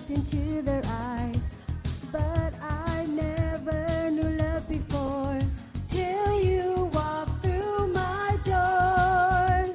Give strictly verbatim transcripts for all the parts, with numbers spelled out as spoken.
looked into their eyes, but I never knew love before till you walked through my door.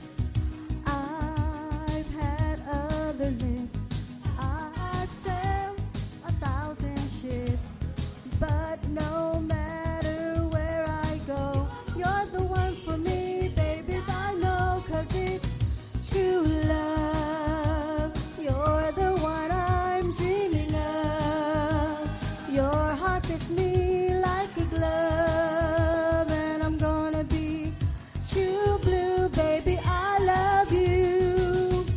I've had other lips, I've sailed a thousand ships, but no matter where I go, you're the one for me, baby. I know, 'cause it's true love. You're the one I'm dreaming of. Your heart fits me like a glove, and I'm gonna be true blue, baby. I love you.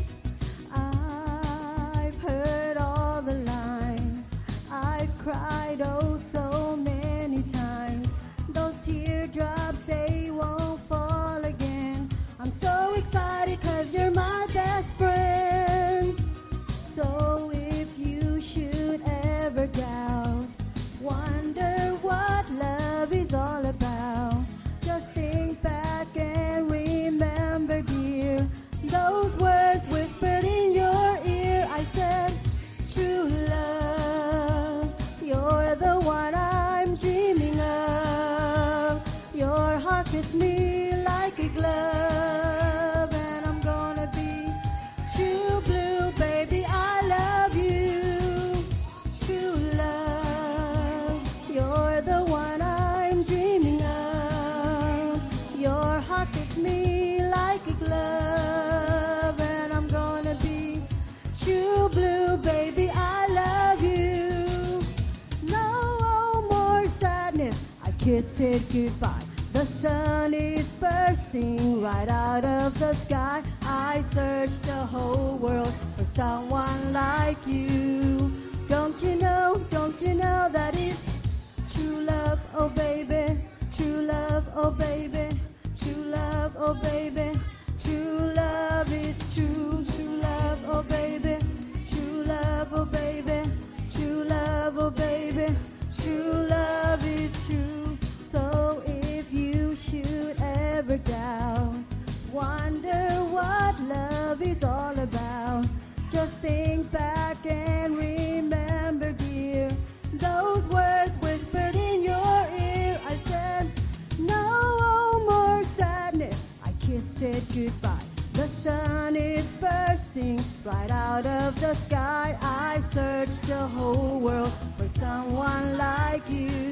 I've heard all the lines, I've cried oh so many times. Those teardrops, they won't fall again. I'm so excited 'cause you're my best friend. So if you should ever doubt, wonder what love is all about, just think back and remember, dear, those words whispered in your ear. I said, true love, you're the one I'm dreaming of. Your heart fits me like a glove, and I'm gonna be true blue, baby. I love you. True love, you're the one I'm dreaming of. Your heart fits me like a glove, and I'm gonna be true blue, baby. I love you. No more sadness, I kiss it goodbye. The sun is bursting right out of the sky. I searched the whole world for someone like you. Don't you know, don't you know that it's true love, oh baby. True love, oh baby. True love, oh baby. True love is true. True love, oh baby. True love, oh baby. True love, oh baby. True love is true. So if you should ever doubt, wonder what love is all about, just think back and remember, dear, those words whispered in your ear. I said, no more sadness, I kissed it goodbye. The sun is bursting right out of the sky. I searched the whole world for someone like you.